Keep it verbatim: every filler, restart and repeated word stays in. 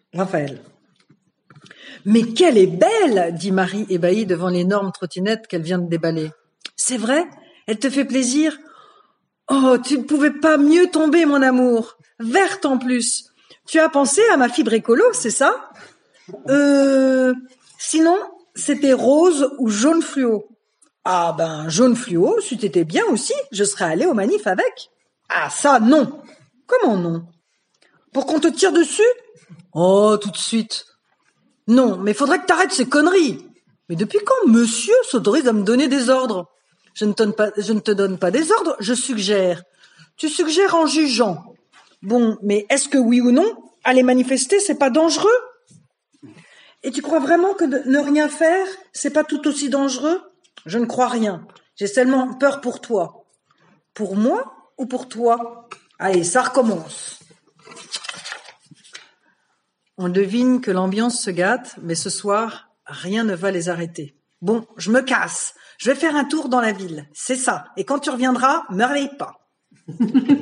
Raphaël. Mais qu'elle est belle, dit Marie ébahie devant l'énorme trottinette qu'elle vient de déballer. C'est vrai? Elle te fait plaisir? Oh, tu ne pouvais pas mieux tomber, mon amour. Verte en plus. Tu as pensé à ma fibre écolo, c'est ça? Euh, sinon, c'était rose ou jaune fluo. Ah ben, jaune fluo, si t'étais bien aussi, je serais allée au manif avec. Ah ça, non. Comment non? Pour qu'on te tire dessus? Oh, tout de suite. Non, mais faudrait que t'arrêtes ces conneries. Mais depuis quand monsieur s'autorise à me donner des ordres? Je ne, donne pas, je ne te donne pas des ordres, je suggère. Tu suggères en jugeant. Bon, mais est-ce que oui ou non, aller manifester, c'est pas dangereux? Et tu crois vraiment que de ne rien faire, c'est pas tout aussi dangereux? Je ne crois rien. J'ai seulement peur pour toi. Pour moi ou pour toi? Allez, ça recommence. On devine que l'ambiance se gâte, mais ce soir, rien ne va les arrêter. Bon, je me casse. Je vais faire un tour dans la ville. C'est ça. Et quand tu reviendras, me réveille pas.